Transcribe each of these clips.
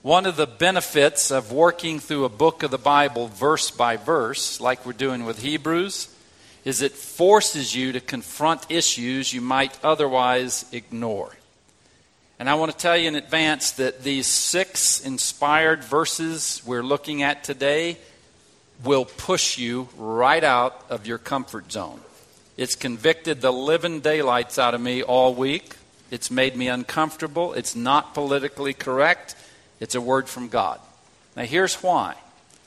One of the benefits of working through a book of the Bible verse by verse, like we're doing with Hebrews, is it forces you to confront issues you might otherwise ignore. And I want to tell you in advance that these 6 inspired verses we're looking at today will push you right out of your comfort zone. It's convicted the living daylights out of me all week. It's made me uncomfortable. It's not politically correct. It's a word from God. Now here's why.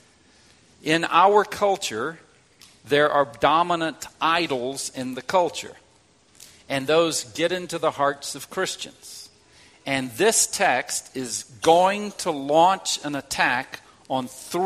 In our culture, there are dominant idols in the culture. And those get into the hearts of Christians. And this text is going to launch an attack on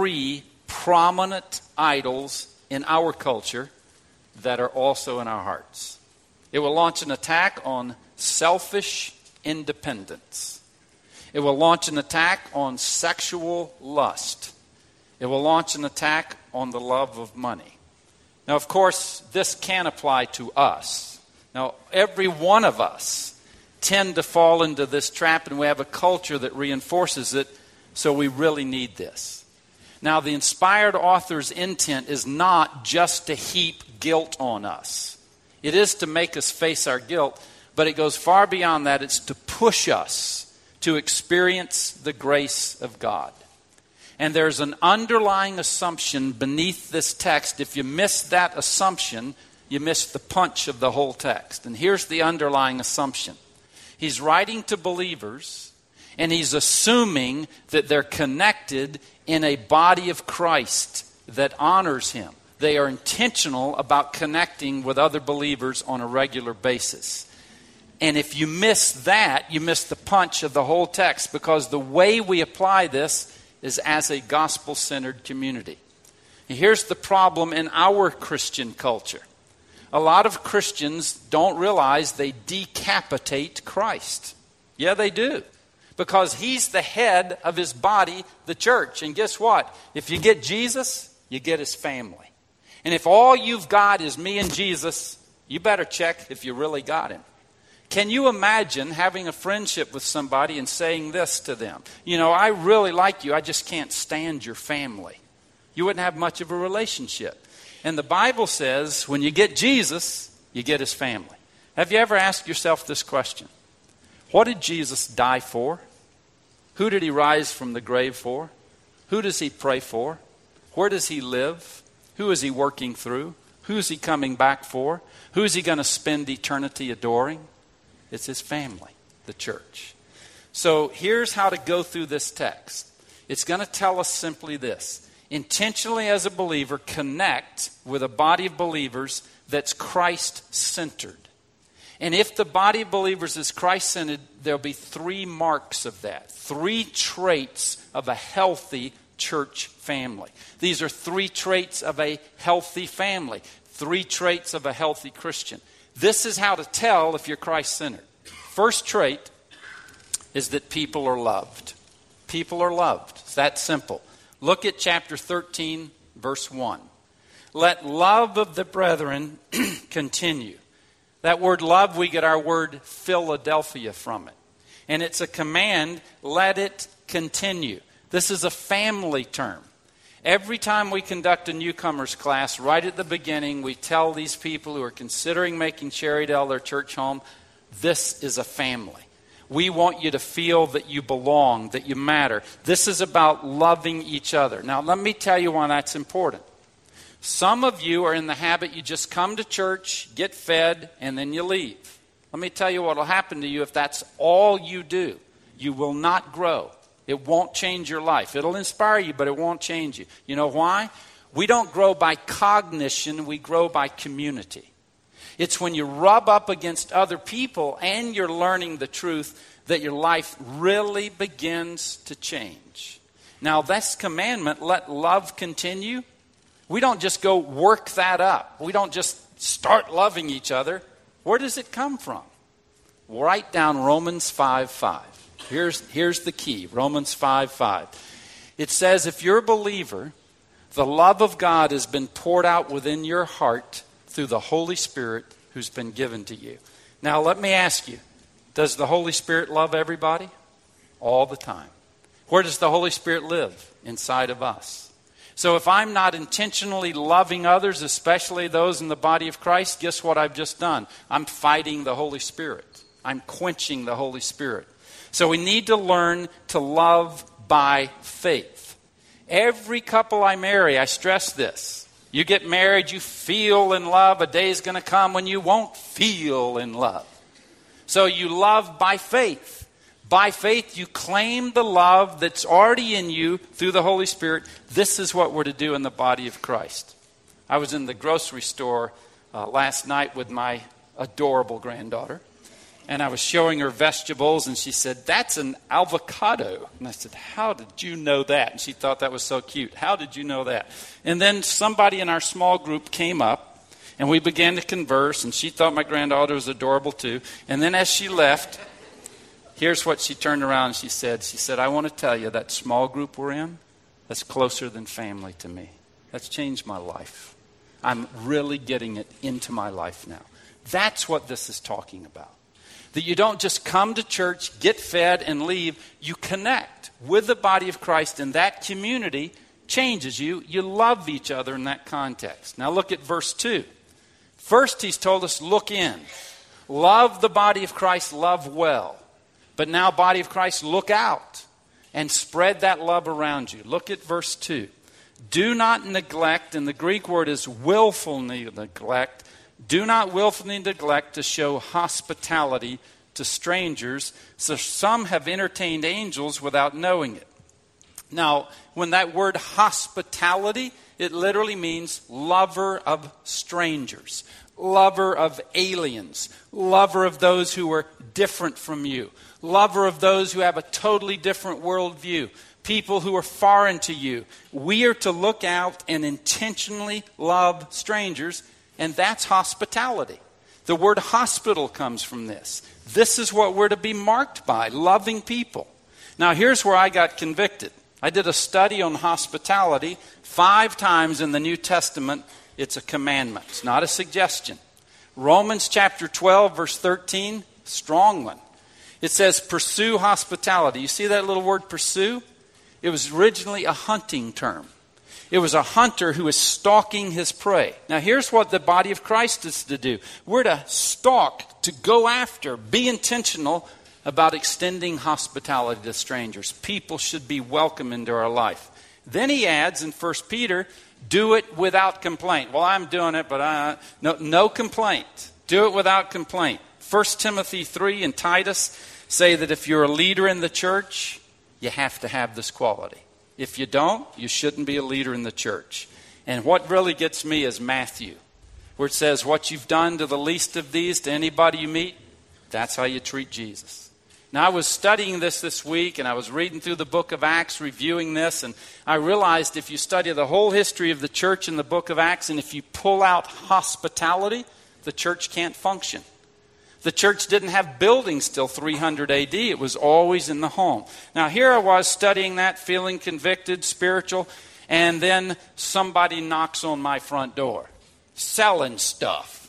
3 prominent idols in our culture that are also in our hearts. It will launch an attack on selfish independence. It will launch an attack on sexual lust. It will launch an attack on the love of money. Now, of course, this can apply to us. Now, every one of us tend to fall into this trap, and we have a culture that reinforces it, so we really need this. Now, the inspired author's intent is not just to heap guilt on us. It is to make us face our guilt, but it goes far beyond that. It's to push us to experience the grace of God. And there's an underlying assumption beneath this text. If you miss that assumption, you miss the punch of the whole text. And here's the underlying assumption. He's writing to believers, and he's assuming that they're connected in a body of Christ that honors him. They are intentional about connecting with other believers on a regular basis. And if you miss that, you miss the punch of the whole text, because the way we apply this is as a gospel-centered community. And here's the problem in our Christian culture. A lot of Christians don't realize they decapitate Christ. Yeah, they do. Because he's the head of his body, the church. And guess what? If you get Jesus, you get his family. And if all you've got is me and Jesus, you better check if you really got him. Can you imagine having a friendship with somebody and saying this to them? You know, I really like you, I just can't stand your family. You wouldn't have much of a relationship. And the Bible says when you get Jesus, you get his family. Have you ever asked yourself this question? What did Jesus die for? Who did he rise from the grave for? Who does he pray for? Where does he live? Who is he working through? Who is he coming back for? Who is he going to spend eternity adoring? It's his family, the church. So here's how to go through this text. It's going to tell us simply this. Intentionally as a believer, connect with a body of believers that's Christ-centered. And if the body of believers is Christ-centered, there'll be 3 marks of that. 3 traits of a healthy church family. These are 3 traits of a healthy family. 3 traits of a healthy Christian. This is how to tell if you're Christ-centered. First trait is that people are loved. People are loved. It's that simple. Look at chapter 13, verse 1. Let love of the brethren continue. That word love, we get our word Philadelphia from it. And it's a command, let it continue. This is a family term. Every time we conduct a newcomers class, right at the beginning, we tell these people who are considering making Cherrydale their church home, this is a family. We want you to feel that you belong, that you matter. This is about loving each other. Now, let me tell you why that's important. Some of you are in the habit you just come to church, get fed, and then you leave. Let me tell you what will happen to you if that's all you do. You will not grow. It won't change your life. It'll inspire you, but it won't change you. You know why? We don't grow by cognition. We grow by community. It's when you rub up against other people and you're learning the truth that your life really begins to change. Now, this commandment, let love continue. We don't just go work that up. We don't just start loving each other. Where does it come from? Write down Romans 5:5. Here's the key, Romans 5:5. It says, if you're a believer, the love of God has been poured out within your heart through the Holy Spirit who's been given to you. Now, let me ask you, does the Holy Spirit love everybody? All the time. Where does the Holy Spirit live? Inside of us. So if I'm not intentionally loving others, especially those in the body of Christ, guess what I've just done? I'm fighting the Holy Spirit. I'm quenching the Holy Spirit. So we need to learn to love by faith. Every couple I marry, I stress this. You get married, you feel in love. A day is going to come when you won't feel in love. So you love by faith. By faith, you claim the love that's already in you through the Holy Spirit. This is what we're to do in the body of Christ. I was in the grocery store last night with my adorable granddaughter. And I was showing her vegetables, and she said, "That's an avocado." And I said, "How did you know that?" And she thought that was so cute. "How did you know that?" And then somebody in our small group came up, and we began to converse, and she thought my granddaughter was adorable too. And then as she left, here's what she turned around and she said, "I want to tell you that small group we're in, that's closer than family to me. That's changed my life. I'm really getting it into my life now." That's what this is talking about. That you don't just come to church, get fed, and leave. You connect with the body of Christ, and that community changes you. You love each other in that context. Now look at verse 2. First, he's told us, look in. Love the body of Christ, love well. But now, body of Christ, look out and spread that love around you. Look at verse 2. Do not neglect, and the Greek word is willfully neglect. Do not willfully neglect to show hospitality to strangers, so some have entertained angels without knowing it. Now, when that word hospitality, it literally means lover of strangers, lover of aliens, lover of those who are different from you, lover of those who have a totally different worldview, people who are foreign to you. We are to look out and intentionally love strangers. And that's hospitality. The word hospital comes from this. This is what we're to be marked by, loving people. Now, here's where I got convicted. I did a study on hospitality. 5 times in the New Testament, it's a commandment. It's not a suggestion. Romans chapter 12, verse 13, strong one. It says, pursue hospitality. You see that little word pursue? It was originally a hunting term. It was a hunter who was stalking his prey. Now here's what the body of Christ is to do. We're to stalk, to go after, be intentional about extending hospitality to strangers. People should be welcome into our life. Then he adds in 1 Peter, do it without complaint. Well, I'm doing it, but no complaint. Do it without complaint. 1 Timothy 3 and Titus say that if you're a leader in the church, you have to have this quality. If you don't, you shouldn't be a leader in the church. And what really gets me is Matthew, where it says, what you've done to the least of these, to anybody you meet, that's how you treat Jesus. Now, I was studying this week, and I was reading through the book of Acts, reviewing this, and I realized if you study the whole history of the church in the book of Acts, and if you pull out hospitality, the church can't function. The church didn't have buildings till 300 AD. It was always in the home. Now, here I was studying that, feeling convicted, spiritual, and then somebody knocks on my front door, selling stuff.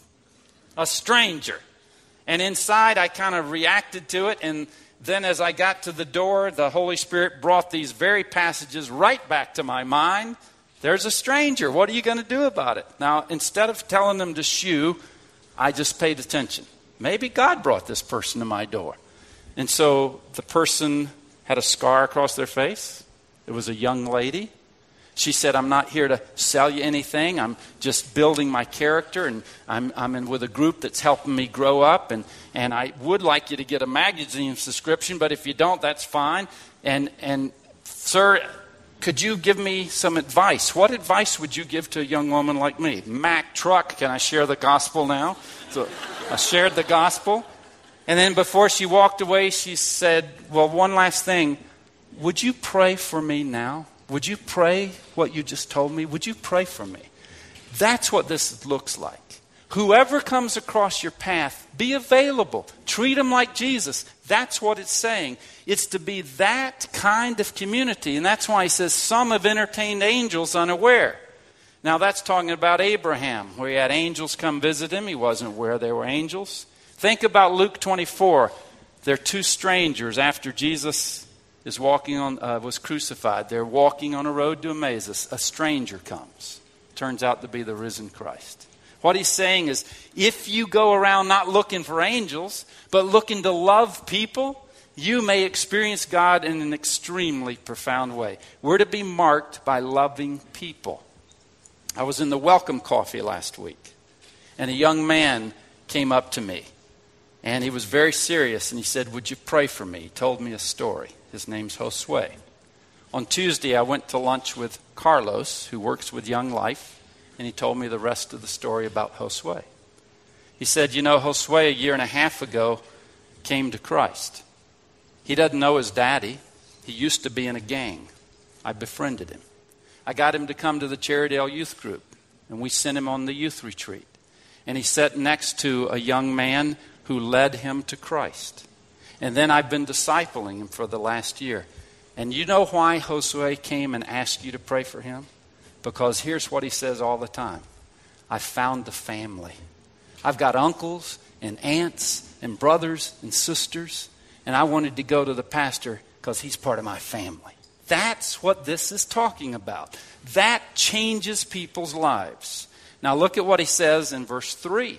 A stranger. And inside, I kind of reacted to it, and then as I got to the door, the Holy Spirit brought these very passages right back to my mind. There's a stranger. What are you going to do about it? Now, instead of telling them to shoo, I just paid attention. Maybe God brought this person to my door. And so the person had a scar across their face. It was a young lady. She said, I'm not here to sell you anything. I'm just building my character, and I'm in with a group that's helping me grow up. And I would like you to get a magazine subscription, but if you don't, that's fine. And sir, could you give me some advice? What advice would you give to a young woman like me? Mack truck, can I share the gospel now? So I shared the gospel. And then before she walked away, she said, well, one last thing. Would you pray for me now? Would you pray what you just told me? Would you pray for me? That's what this looks like. Whoever comes across your path, be available. Treat them like Jesus. That's what it's saying. It's to be that kind of community. And that's why he says some have entertained angels unaware. Now that's talking about Abraham, where he had angels come visit him. He wasn't aware they were angels. Think about Luke 24. There are 2 strangers after Jesus was crucified. They're walking on a road to Emmaus. A stranger comes. Turns out to be the risen Christ. What he's saying is, if you go around not looking for angels, but looking to love people, you may experience God in an extremely profound way. We're to be marked by loving people. I was in the Welcome Coffee last week, and a young man came up to me, and he was very serious, and he said, "Would you pray for me?" He told me a story. His name's Josue. On Tuesday, I went to lunch with Carlos, who works with Young Life, and he told me the rest of the story about Josue. He said, Josue, a year and a half ago, came to Christ. He doesn't know his daddy. He used to be in a gang. I befriended him. I got him to come to the Cherrydale Youth Group, and we sent him on the youth retreat. And he sat next to a young man who led him to Christ. And then I've been discipling him for the last year. And you know why Josue came and asked you to pray for him? Because here's what he says all the time. I found a family. I've got uncles and aunts and brothers and sisters, and I wanted to go to the pastor because he's part of my family. That's what this is talking about. That changes people's lives. Now look at what he says in verse 3.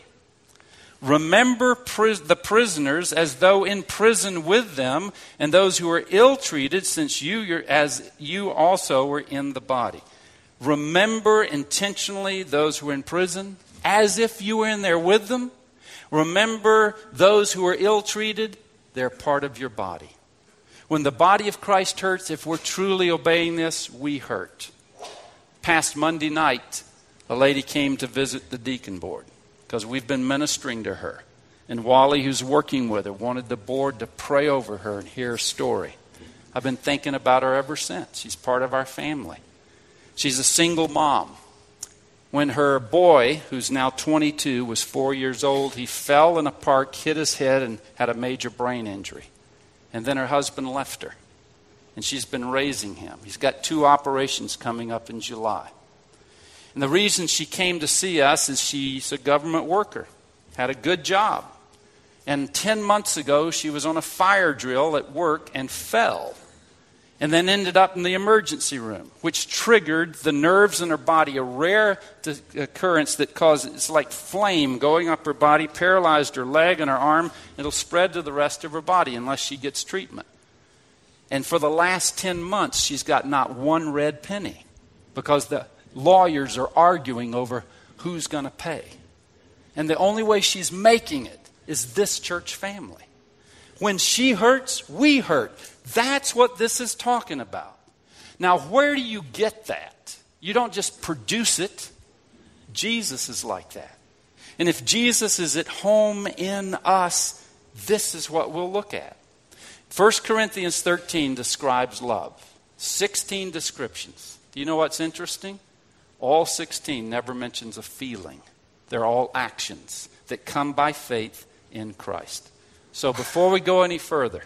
Remember the prisoners as though in prison with them, and those who are ill-treated, since as you also were in the body. Remember intentionally those who are in prison, as if you were in there with them. Remember those who are ill-treated, they're part of your body. When the body of Christ hurts, if we're truly obeying this, we hurt. Past Monday night, a lady came to visit the deacon board because we've been ministering to her. And Wally, who's working with her, wanted the board to pray over her and hear her story. I've been thinking about her ever since. She's part of our family. She's a single mom. When her boy, who's now 22, was 4 years old, he fell in a park, hit his head, and had a major brain injury. And then her husband left her. And she's been raising him. He's got 2 operations coming up in July. And the reason she came to see us is she's a government worker. Had a good job. And 10 months ago, she was on a fire drill at work and fell. And then ended up in the emergency room, which triggered the nerves in her body, a rare occurrence that caused, it's like flame going up her body, paralyzed her leg and her arm. It'll spread to the rest of her body unless she gets treatment. And for the last 10 months, she's got not one red penny because the lawyers are arguing over who's going to pay. And the only way she's making it is this church family. When she hurts, we hurt. That's what this is talking about. Now, where do you get that? You don't just produce it. Jesus is like that. And if Jesus is at home in us, this is what we'll look at. 1 Corinthians 13 describes love. 16 descriptions. Do you know what's interesting? All 16 never mentions a feeling. They're all actions that come by faith in Christ. So before we go any further,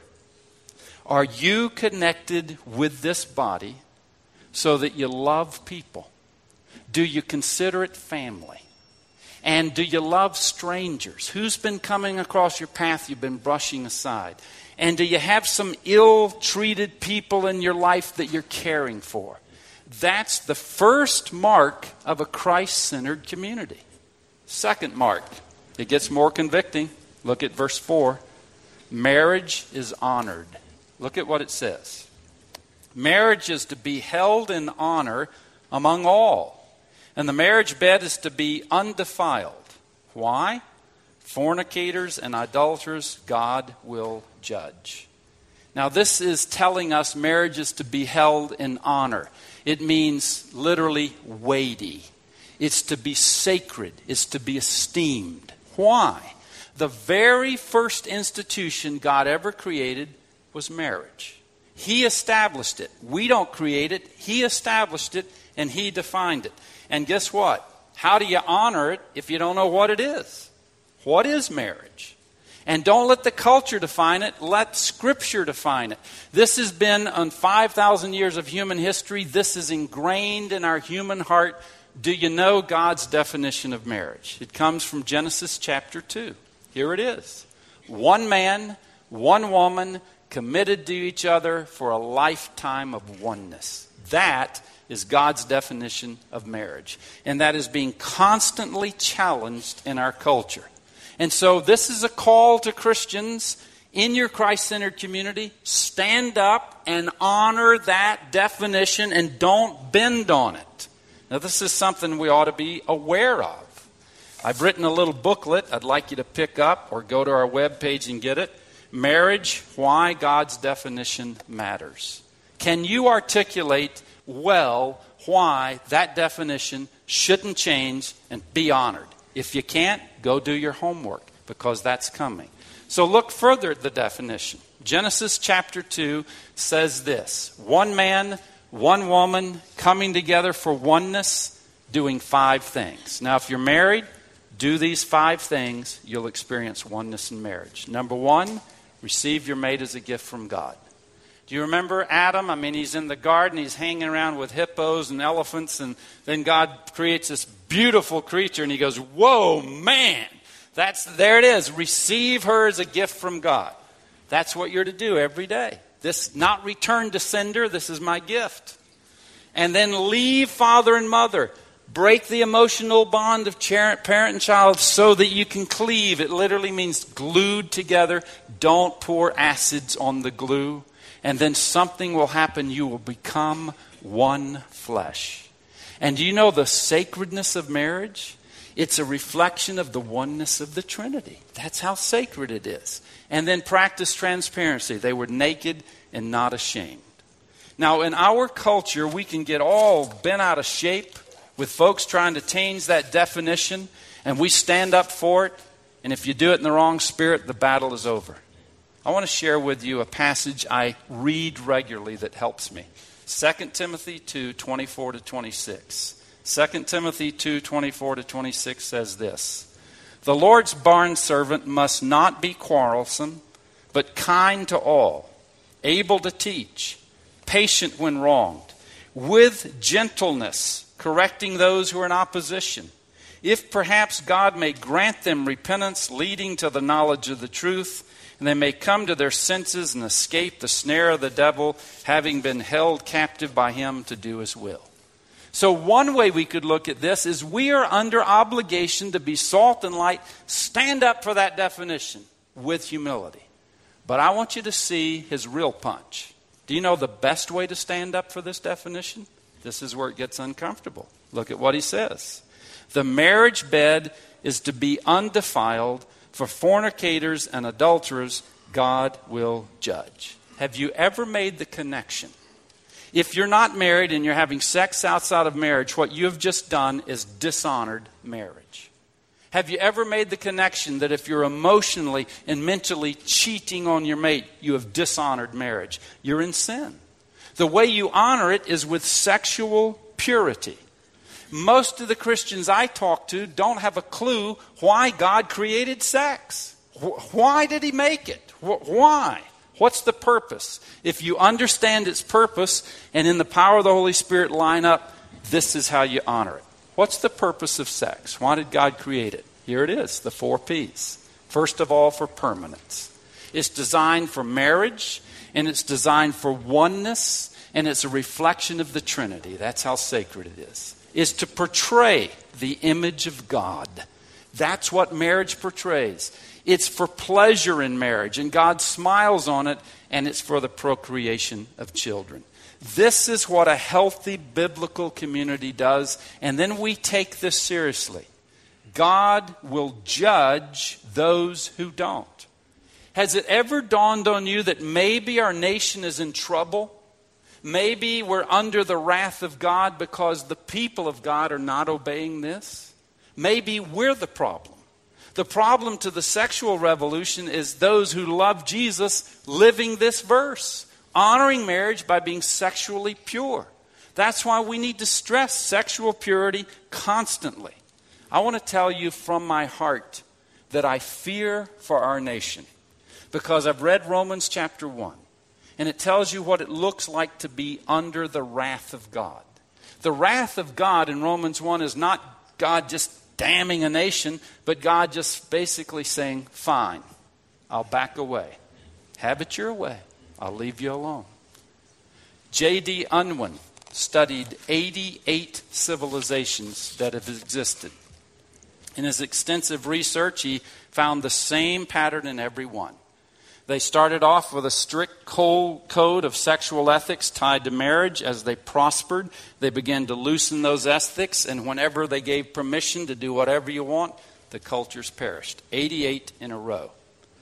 are you connected with this body so that you love people? Do you consider it family? And do you love strangers? Who's been coming across your path you've been brushing aside? And do you have some ill-treated people in your life that you're caring for? That's the first mark of a Christ-centered community. Second mark, it gets more convicting. Look at verse 4. Marriage is honored. Look at what it says. Marriage is to be held in honor among all. And the marriage bed is to be undefiled. Why? Fornicators and idolaters God will judge. Now this is telling us marriage is to be held in honor. It means literally weighty. It's to be sacred. It's to be esteemed. Why? The very first institution God ever created was marriage. He established it. We don't create it. He established it and He defined it. And guess what? How do you honor it if you don't know what it is? What is marriage? And don't let the culture define it. Let Scripture define it. This has been on 5,000 years of human history. This is ingrained in our human heart. Do you know God's definition of marriage? It comes from Genesis chapter 2. Here it is. One man, one woman, committed to each other for a lifetime of oneness. That is God's definition of marriage. And that is being constantly challenged in our culture. And so this is a call to Christians in your Christ-centered community. Stand up and honor that definition and don't bend on it. Now, this is something we ought to be aware of. I've written a little booklet I'd like you to pick up or go to our webpage and get it. Marriage, Why God's Definition Matters. Can you articulate well why that definition shouldn't change and be honored? If you can't, go do your homework, because that's coming. So look further at the definition. Genesis chapter 2 says this: one man, one woman coming together for oneness, doing 5 things. Now, if you're married, do these 5 things, you'll experience oneness in marriage. Number 1, receive your mate as a gift from God. Do you remember Adam? I mean, he's in the garden, he's hanging around with hippos and elephants, and then God creates this beautiful creature, and he goes, whoa, man, there it is. Receive her as a gift from God. That's what you're to do every day. This, not return to sender, this is my gift. And then leave father and mother. Break the emotional bond of parent and child so that you can cleave. It literally means glued together. Don't pour acids on the glue. And then something will happen. You will become one flesh. And do you know the sacredness of marriage? It's a reflection of the oneness of the Trinity. That's how sacred it is. And then practice transparency. They were naked and not ashamed. Now, in our culture, we can get all bent out of shape with folks trying to change that definition, and we stand up for it. And if you do it in the wrong spirit, the battle is over. I want to share with you a passage I read regularly that helps me. 2 Timothy 2, 24 to 26. 2 Timothy 2, 24 to 26 says this: the Lord's bondservant must not be quarrelsome, but kind to all, able to teach, patient when wronged, with gentleness, correcting those who are in opposition. If perhaps God may grant them repentance leading to the knowledge of the truth, and they may come to their senses and escape the snare of the devil, having been held captive by him to do his will. So one way we could look at this is we are under obligation to be salt and light. Stand up for that definition with humility. But I want you to see his real punch. Do you know the best way to stand up for this definition? This is where it gets uncomfortable. Look at what he says. The marriage bed is to be undefiled. For fornicators and adulterers, God will judge. Have you ever made the connection? If you're not married and you're having sex outside of marriage, what you've just done is dishonored marriage. Have you ever made the connection that if you're emotionally and mentally cheating on your mate, you have dishonored marriage? You're in sin. The way you honor it is with sexual purity. Most of the Christians I talk to don't have a clue why God created sex. Why did he make it? Why? What's the purpose? If you understand its purpose and in the power of the Holy Spirit line up, this is how you honor it. What's the purpose of sex? Why did God create it? Here it is, the 4 P's. First of all, for permanence. It's designed for marriage, and it's designed for oneness, and it's a reflection of the Trinity. That's how sacred it is. Is to portray the image of God. That's what marriage portrays. It's for pleasure in marriage, and God smiles on it, and it's for the procreation of children. This is what a healthy biblical community does, and then we take this seriously. God will judge those who don't. Has it ever dawned on you that maybe our nation is in trouble? Maybe we're under the wrath of God because the people of God are not obeying this. Maybe we're the problem. The problem to the sexual revolution is those who love Jesus living this verse, honoring marriage by being sexually pure. That's why we need to stress sexual purity constantly. I want to tell you from my heart that I fear for our nation because I've read Romans chapter 1. And it tells you what it looks like to be under the wrath of God. The wrath of God in Romans 1 is not God just damning a nation, but God just basically saying, fine, I'll back away. Have it your way. I'll leave you alone. J.D. Unwin studied 88 civilizations that have existed. In his extensive research, he found the same pattern in every one. They started off with a strict code of sexual ethics tied to marriage. As they prospered, they began to loosen those ethics, and whenever they gave permission to do whatever you want, the cultures perished. 88 in a row.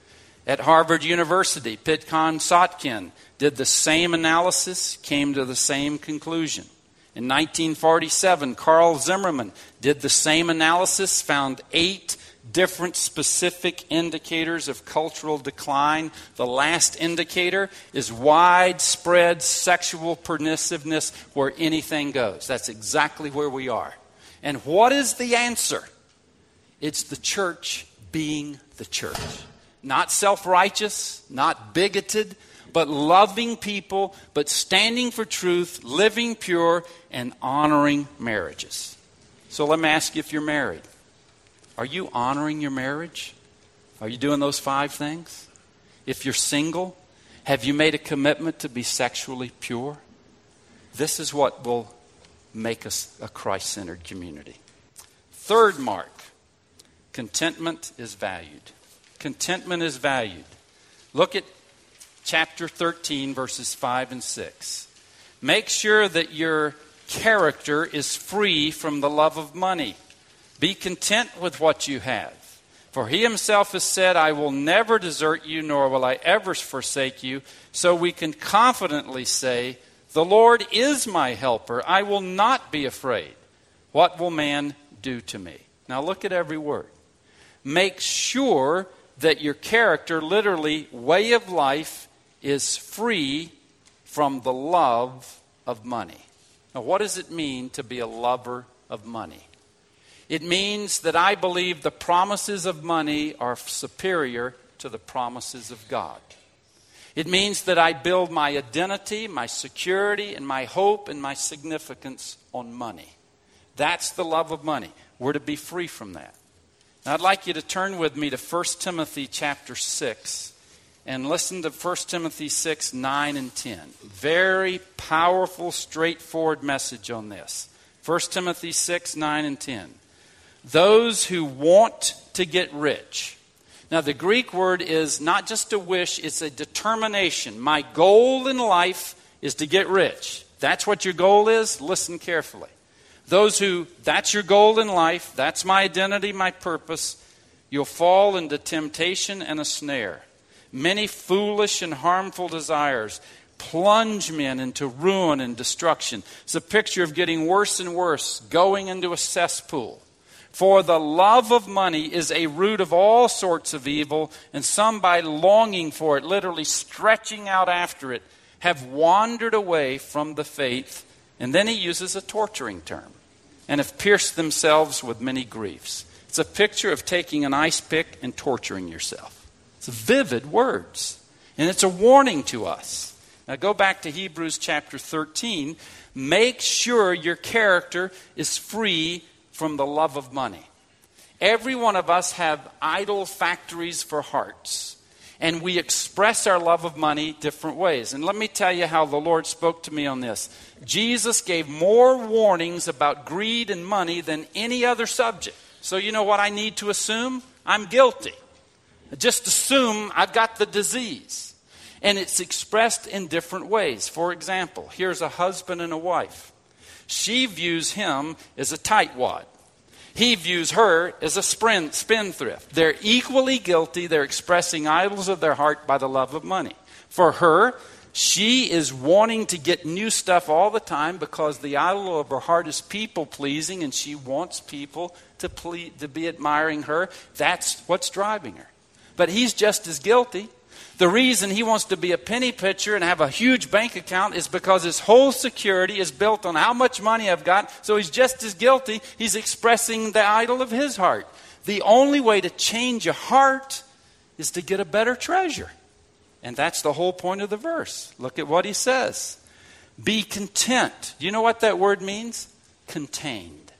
At Harvard University, Pitcon Sotkin did the same analysis, came to the same conclusion. In 1947, Carl Zimmerman did the same analysis, found 8 different specific indicators of cultural decline. The last indicator is widespread sexual permissiveness where anything goes. That's exactly where we are. And what is the answer? It's the church being the church. Not self-righteous, not bigoted, but loving people, but standing for truth, living pure, and honoring marriages. So let me ask you, if you're married, are you honoring your marriage? Are you doing those 5 things? If you're single, have you made a commitment to be sexually pure? This is what will make us a Christ-centered community. Third mark, contentment is valued. Contentment is valued. Look at chapter 13, verses 5 and 6. Make sure that your character is free from the love of money. Be content with what you have. For he himself has said, I will never desert you, nor will I ever forsake you. So we can confidently say, the Lord is my helper. I will not be afraid. What will man do to me? Now look at every word. Make sure that your character, literally way of life, is free from the love of money. Now what does it mean to be a lover of money? It means that I believe the promises of money are superior to the promises of God. It means that I build my identity, my security, and my hope and my significance on money. That's the love of money. We're to be free from that. Now, I'd like you to turn with me to 1 Timothy chapter 6 and listen to 1 Timothy 6, 9 and 10. Very powerful, straightforward message on this. 1 Timothy 6, 9 and 10. Those who want to get rich. Now, the Greek word is not just a wish, it's a determination. My goal in life is to get rich. That's what your goal is? Listen carefully. That's your goal in life, that's my identity, my purpose, you'll fall into temptation and a snare. Many foolish and harmful desires plunge men into ruin and destruction. It's a picture of getting worse and worse, going into a cesspool. For the love of money is a root of all sorts of evil, and some by longing for it, literally stretching out after it, have wandered away from the faith. And then he uses a torturing term, and have pierced themselves with many griefs. It's a picture of taking an ice pick and torturing yourself. It's vivid words, and it's a warning to us. Now go back to Hebrews chapter 13. Make sure your character is free from the love of money. Every one of us have idol factories for hearts, and we express our love of money different ways. And let me tell you how the Lord spoke to me on this. Jesus gave more warnings about greed and money than any other subject. So you know what I need to assume? I'm guilty. Just assume I've got the disease. And it's expressed in different ways. For example, here's a husband and a wife. She views him as a tightwad. He views her as a spendthrift. They're equally guilty. They're expressing idols of their heart by the love of money. For her, she is wanting to get new stuff all the time because the idol of her heart is people-pleasing, and she wants people to be admiring her. That's what's driving her. But he's just as guilty. The reason he wants to be a penny pitcher and have a huge bank account is because his whole security is built on how much money I've got. So he's just as guilty. He's expressing the idol of his heart. The only way to change a heart is to get a better treasure. And that's the whole point of the verse. Look at what he says. Be content. Do you know what that word means? Contained.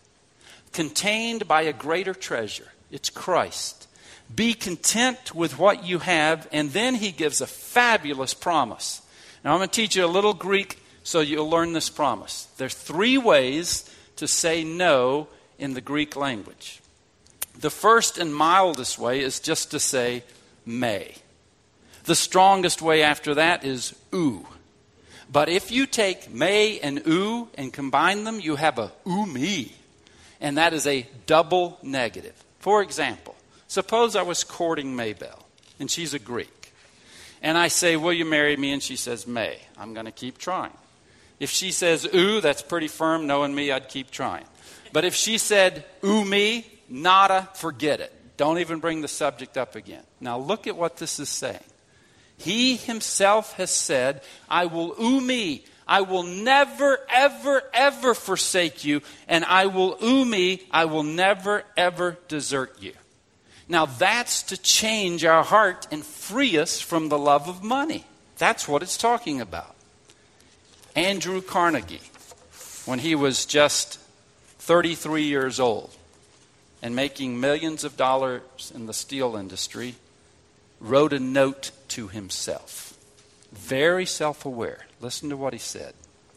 Contained by a greater treasure. It's Christ. Be content with what you have, and then he gives a fabulous promise. Now I'm going to teach you a little Greek so you'll learn this promise. There's 3 ways to say no in the Greek language. The first and mildest way is just to say may. The strongest way after that is oo. But if you take may and oo and combine them, you have a oo me. And that is a double negative. For example, suppose I was courting Maybelle, and she's a Greek. And I say, will you marry me? And she says, may. I'm going to keep trying. If she says, ooh, that's pretty firm. Knowing me, I'd keep trying. But if she said, ooh me, nada, forget it. Don't even bring the subject up again. Now look at what this is saying. He himself has said, I will ooh me. I will never, ever, ever forsake you. And I will ooh me. I will never, ever desert you. Now that's to change our heart and free us from the love of money. That's what it's talking about. Andrew Carnegie, when he was just 33 years old and making millions of dollars in the steel industry, wrote a note to himself. Very self-aware. Listen to what he said.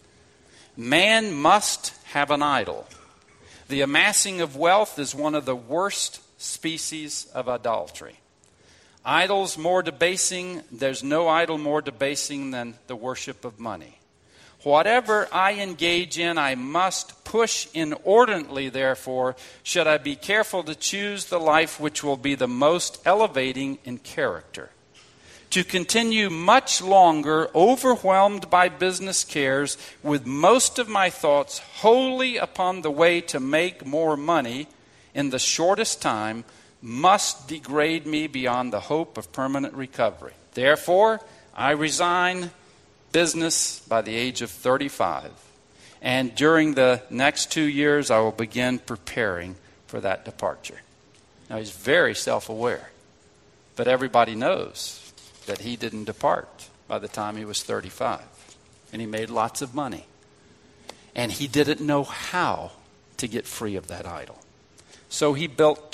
Man must have an idol. The amassing of wealth is one of the worst species of idolatry. Idols more debasing, there's no idol more debasing than the worship of money. Whatever I engage in, I must push inordinately, therefore, should I be careful to choose the life which will be the most elevating in character. To continue much longer overwhelmed by business cares, with most of my thoughts wholly upon the way to make more money in the shortest time, must degrade me beyond the hope of permanent recovery. Therefore, I resign business by the age of 35. And during the next 2 years, I will begin preparing for that departure. Now, he's very self-aware. But everybody knows that he didn't depart by the time he was 35. And he made lots of money. And he didn't know how to get free of that idol. So he built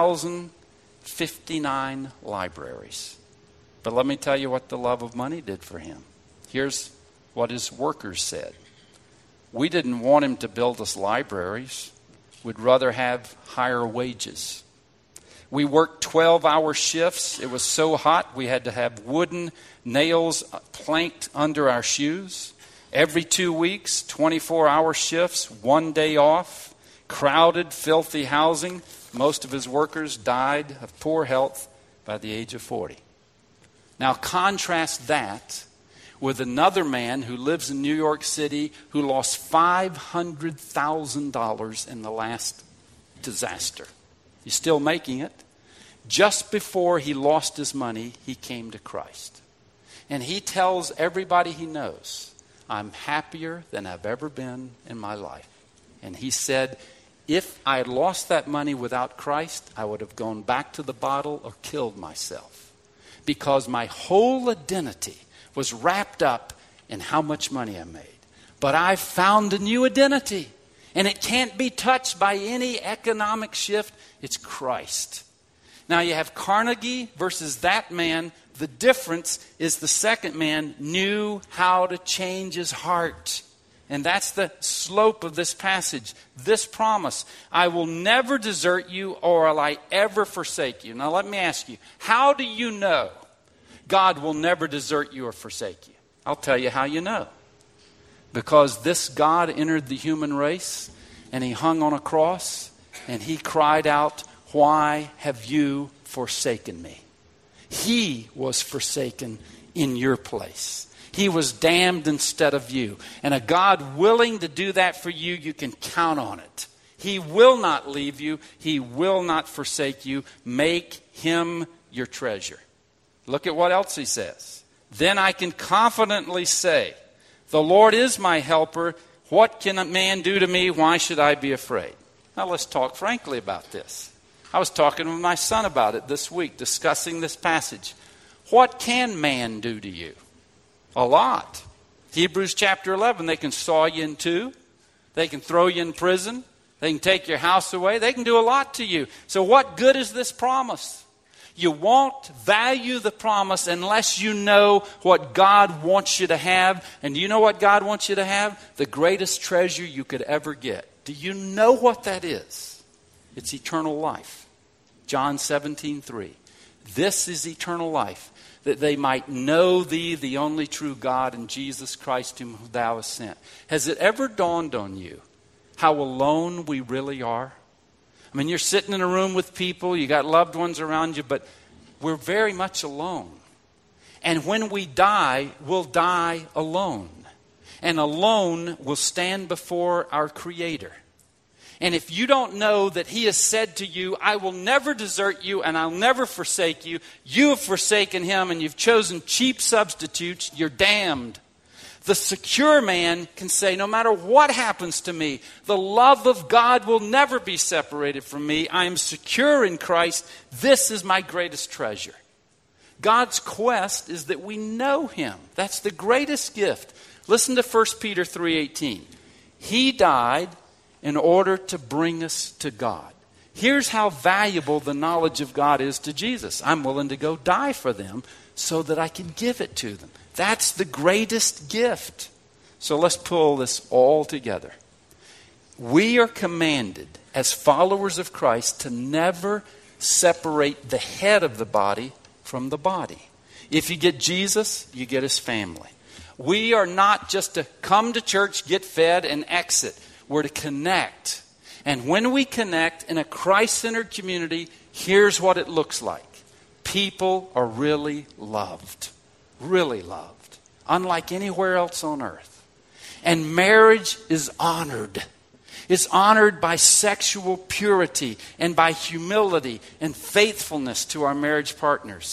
2,059 libraries. But let me tell you what the love of money did for him. Here's what his workers said. We didn't want him to build us libraries. We'd rather have higher wages. We worked 12-hour shifts. It was so hot we had to have wooden nails planked under our shoes. Every 2 weeks, 24-hour shifts, 1 day off, crowded, filthy housing. Most of his workers died of poor health by the age of 40. Now contrast that with another man who lives in New York City who lost $500,000 in the last disaster. He's still making it. Just before he lost his money, he came to Christ. And he tells everybody he knows, I'm happier than I've ever been in my life. And he said, if I had lost that money without Christ, I would have gone back to the bottle or killed myself. Because my whole identity was wrapped up in how much money I made. But I found a new identity. And it can't be touched by any economic shift. It's Christ. Now you have Carnegie versus that man. The difference is the second man knew how to change his heart. And that's the slope of this passage. This promise, I will never desert you or will I ever forsake you. Now let me ask you, how do you know God will never desert you or forsake you? I'll tell you how you know. Because this God entered the human race and he hung on a cross and he cried out, why have you forsaken me? He was forsaken in your place. He was damned instead of you. And a God willing to do that for you, you can count on it. He will not leave you. He will not forsake you. Make him your treasure. Look at what else he says. Then I can confidently say, the Lord is my helper. What can a man do to me? Why should I be afraid? Now let's talk frankly about this. I was talking with my son about it this week, discussing this passage. What can man do to you? A lot. Hebrews chapter 11, they can saw you in two. They can throw you in prison. They can take your house away. They can do a lot to you. So what good is this promise? You won't value the promise unless you know what God wants you to have. And do you know what God wants you to have? The greatest treasure you could ever get. Do you know what that is? It's eternal life. John 17:3. This is eternal life, that they might know thee, the only true God, and Jesus Christ whom thou hast sent. Has it ever dawned on you how alone we really are? I mean, you're sitting in a room with people, you got loved ones around you, but we're very much alone. And when we die, we'll die alone. And alone we'll stand before our Creator. And if you don't know that He has said to you, I will never desert you and I'll never forsake you, you have forsaken Him and you've chosen cheap substitutes, you're damned. The secure man can say, no matter what happens to me, the love of God will never be separated from me. I am secure in Christ. This is my greatest treasure. God's quest is that we know Him. That's the greatest gift. Listen to 1 Peter 3:18. He died in order to bring us to God. Here's how valuable the knowledge of God is to Jesus. I'm willing to go die for them so that I can give it to them. That's the greatest gift. So let's pull this all together. We are commanded as followers of Christ to never separate the head of the body from the body. If you get Jesus, you get His family. We are not just to come to church, get fed, and exit. We're to connect. And when we connect in a Christ-centered community, here's what it looks like. People are really loved. Really loved. Unlike anywhere else on earth. And marriage is honored. It's honored by sexual purity and by humility and faithfulness to our marriage partners.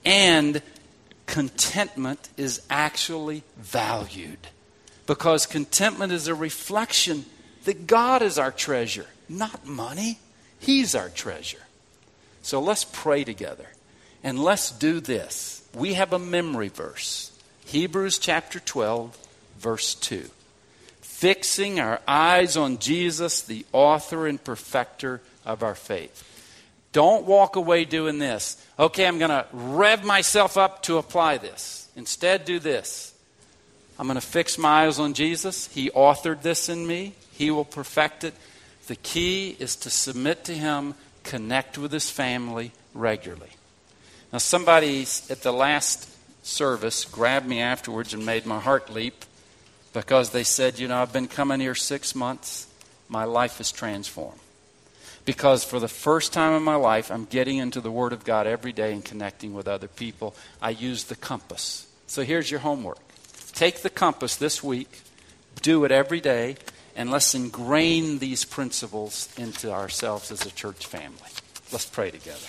And contentment is actually valued. Because contentment is a reflection that God is our treasure, not money. He's our treasure. So let's pray together. And let's do this. We have a memory verse. Hebrews chapter 12, verse 2. Fixing our eyes on Jesus, the author and perfecter of our faith. Don't walk away doing this. Okay, I'm going to rev myself up to apply this. Instead, do this. I'm going to fix my eyes on Jesus. He authored this in me. He will perfect it. The key is to submit to Him, connect with His family regularly. Now, somebody at the last service grabbed me afterwards and made my heart leap because they said, I've been coming here 6 months. My life is transformed. Because for the first time in my life, I'm getting into the Word of God every day and connecting with other people. I use the compass. So here's your homework. Take the compass this week. Do it every day. And let's ingrain these principles into ourselves as a church family. Let's pray together.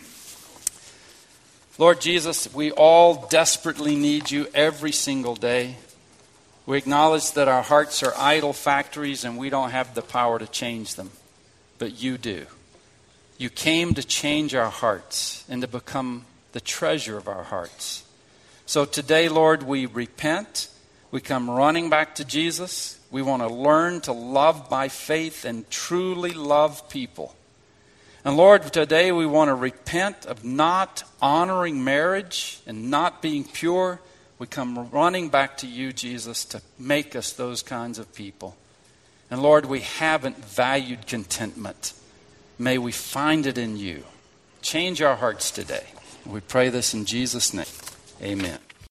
Lord Jesus, we all desperately need You every single day. We acknowledge that our hearts are idol factories and we don't have the power to change them. But You do. You came to change our hearts and to become the treasure of our hearts. So today, Lord, we repent. We come running back to Jesus. We want to learn to love by faith and truly love people. And Lord, today we want to repent of not honoring marriage and not being pure. We come running back to You, Jesus, to make us those kinds of people. And Lord, we haven't valued contentment. May we find it in You. Change our hearts today. We pray this in Jesus' name. Amen.